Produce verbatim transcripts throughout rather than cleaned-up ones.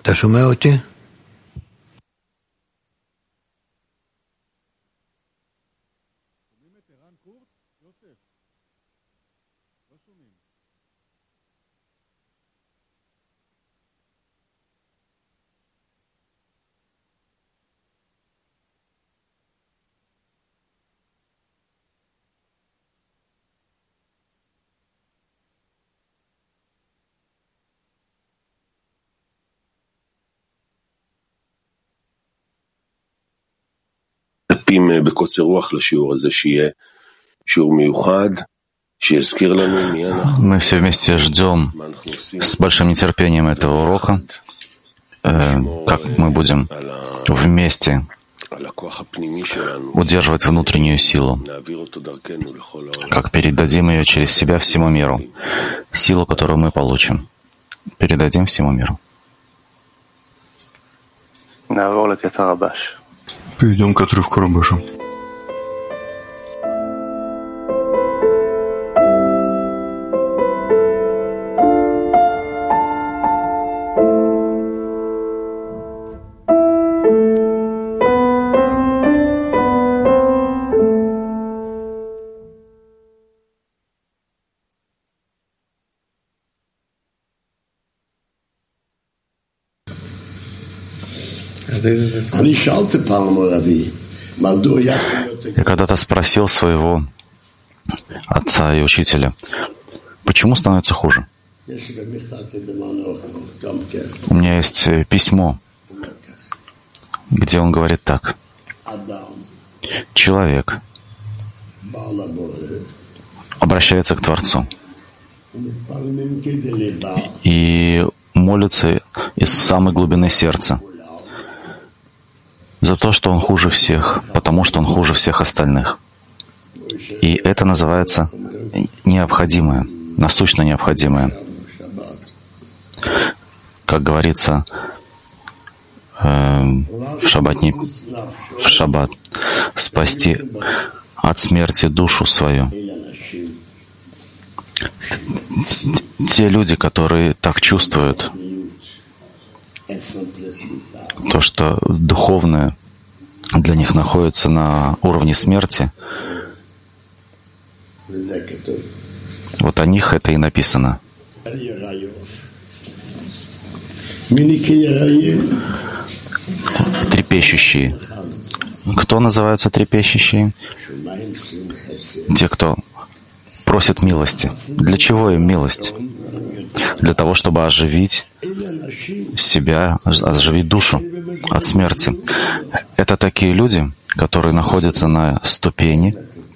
אתה שומע אותי? בקוצר רוח לשיעור הזה, שיהיה שיעור מיוחד, שיזכיר לנו מי אנחנו. Мы все вместе ждем с большим нетерпением этого урока, э, как мы будем вместе удерживать внутреннюю силу, как передадим ее через себя всему миру, силу, которую мы получим, передадим всему миру. Перейдем к отрывку Рабаша. Я когда-то спросил своего отца и учителя, почему становится хуже? У меня есть письмо, где он говорит так. Человек обращается к Творцу и молится из самой глубины сердца за то, что он хуже всех, потому что он хуже всех остальных. И это называется необходимое, насущно необходимое. Как говорится э, в шаббат, не, в шаббат, спасти от смерти душу свою. Те люди, которые так чувствуют, то, что духовное для них находится на уровне смерти, вот о них это и написано. Трепещущие. Кто называются трепещущие? Те, кто просит милости. Для чего им милость? Для того, чтобы оживить себя, оживить душу от смерти. Это такие люди, которые находятся на ступени.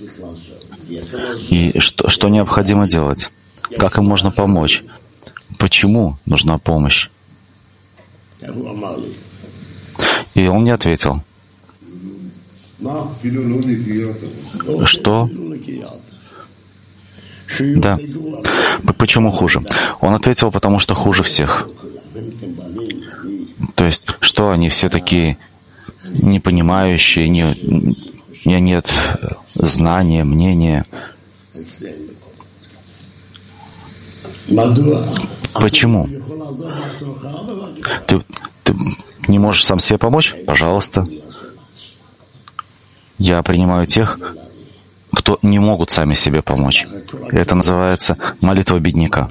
И что, что необходимо делать? Как им можно помочь? Почему нужна помощь? И он мне ответил, что? Да. Почему хуже? Он ответил, потому что хуже всех. То есть, что они все такие непонимающие, не, не, нет знания, мнения. Почему? Ты, ты не можешь сам себе помочь? Пожалуйста. Я принимаю тех, кто не могут сами себе помочь. Это называется молитва бедняка.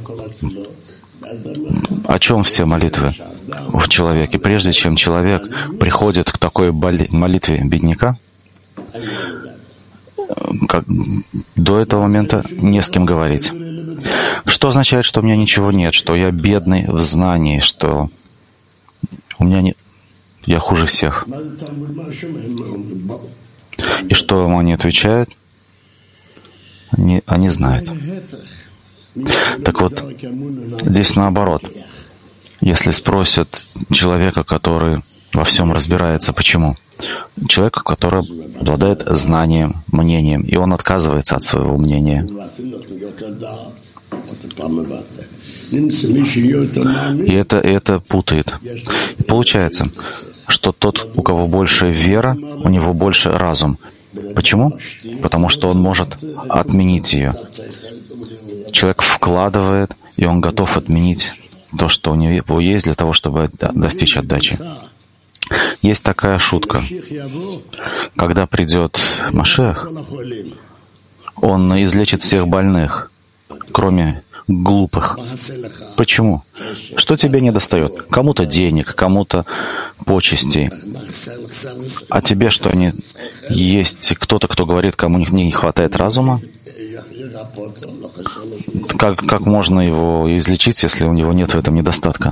О чем все молитвы в человеке? Прежде чем человек приходит к такой молитве бедняка, как до этого момента не с кем говорить. Что означает, что у меня ничего нет, что я бедный в знании, что у меня нет, я хуже всех. И что ему они отвечают? Они, они знают. Так вот, здесь наоборот. Если спросят человека, который во всем разбирается, почему? Человека, который обладает знанием, мнением, и он отказывается от своего мнения. И это, это путает. И получается, что тот, у кого больше вера, у него больше разум. Почему? Потому что он может отменить ее. Человек вкладывает, и он готов отменить то, что у него есть, для того, чтобы достичь отдачи. Есть такая шутка. Когда придет Машиах, он излечит всех больных, кроме глупых. Почему? Что тебе не достает? Кому-то денег, кому-то почестей. А тебе что, не есть кто-то, кто говорит, кому не хватает разума? Как, как можно его излечить, если у него нет в этом недостатка?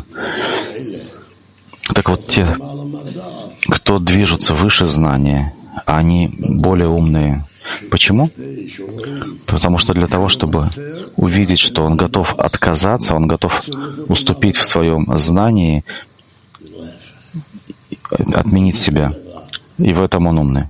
Так вот, те, кто движутся выше знания, они более умные. Почему? Потому что для того, чтобы увидеть, что он готов отказаться, он готов уступить в своем знании, отменить себя. И в этом он умный.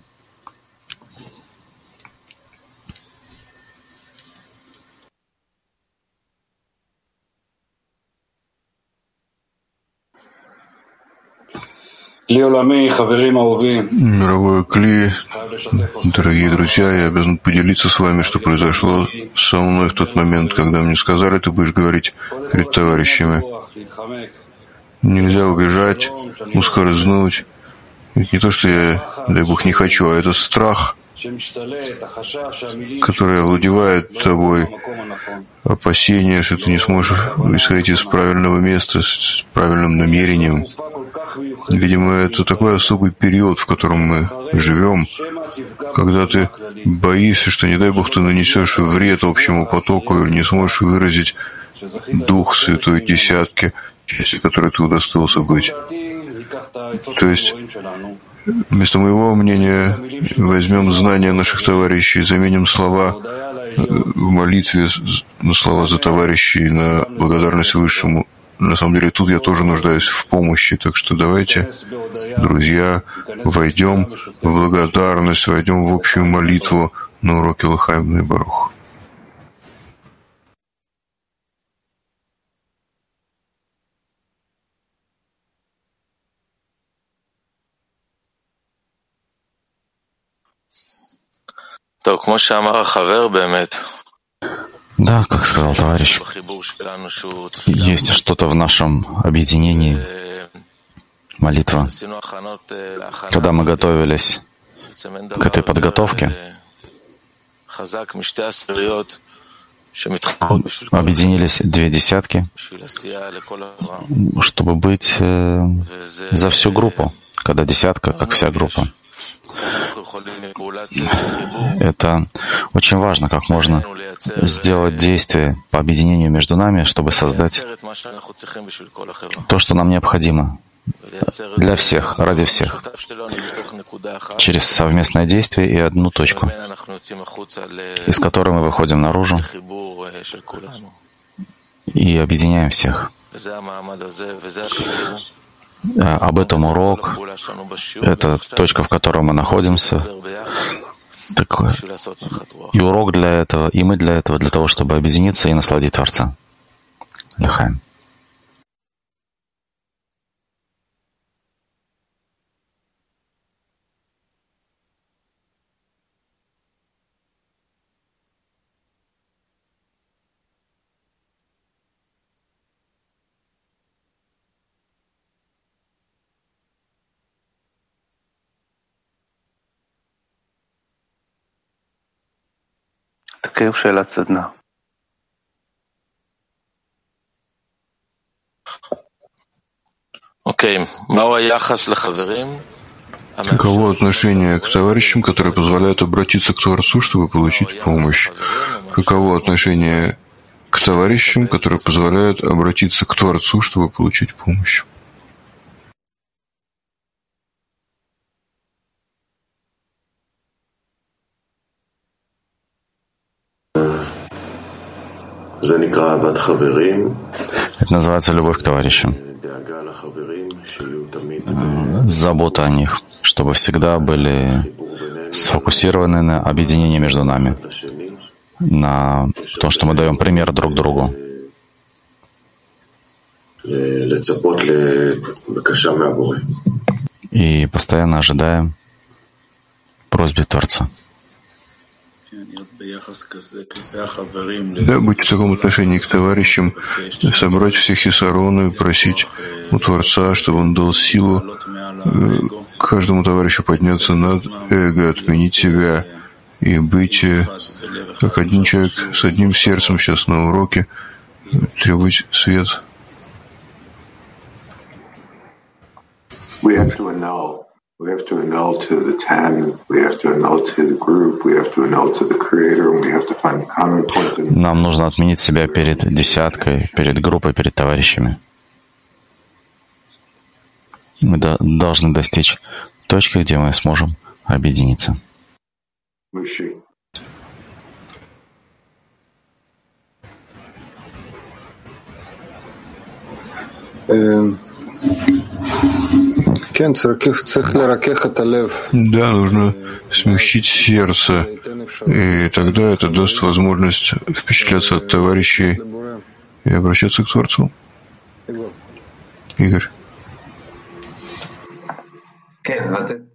Мировое Кли, дорогие друзья, я обязан поделиться с вами, что произошло со мной в тот момент, когда мне сказали, ты будешь говорить перед товарищами. Нельзя убежать, ускользнуть. Это не то, что я, дай Бог, не хочу, а это страх, который овладевает тобой, опасение, что ты не сможешь исходить из правильного места с правильным намерением. Видимо, это такой особый период, в котором мы живем, когда ты боишься, что, не дай Бог, ты нанесешь вред общему потоку или не сможешь выразить Дух Святой Десятки, частью которой ты удостоился быть. То есть, вместо моего мнения, возьмем знания наших товарищей, заменим слова в молитве на слова за товарищей, на благодарность Высшему. На самом деле, тут я тоже нуждаюсь в помощи, так что давайте, друзья, войдем в благодарность, войдем в общую молитву на уроке Лахаим и Барух. Да, как сказал товарищ, есть что-то в нашем объединении, молитва. Когда мы готовились к этой подготовке, объединились две десятки, чтобы быть э, за всю группу, когда десятка, как вся группа. Это очень важно, как можно сделать действие по объединению между нами, чтобы создать то, что нам необходимо для всех, ради всех, через совместное действие и одну точку, из которой мы выходим наружу и объединяем всех. Об этом урок, это точка, в которой мы находимся, такое. И урок для этого, и мы для этого, для того, чтобы объединиться и насладить Творца. Лахаим. Каково отношение к товарищам, которые позволяют обратиться к Творцу, чтобы получить помощь? Каково отношение к товарищам, которые позволяют обратиться к Творцу, чтобы получить помощь? Это называется любовь к товарищам. Забота о них, чтобы всегда были сфокусированы на объединении между нами, на том, что мы даем пример друг другу. И постоянно ожидаем просьбы Творца. Да, быть в таком отношении к товарищам, собрать всех хисароны, просить у Творца, чтобы он дал силу э, каждому товарищу подняться над эго, отменить себя и быть э, как один человек с одним сердцем сейчас на уроке, требовать свет. We have to annul. We have to annul to the ten. We have to annul to the group. We have to annul to the creator. And we have to find the common point. Нам нужно отменить себя перед десяткой, перед группой, перед товарищами. Мы до- должны достичь точки, где мы сможем объединиться. Mushi. Да, нужно смягчить сердце, и тогда это даст возможность впечатляться от товарищей и обращаться к Творцу. Игорь.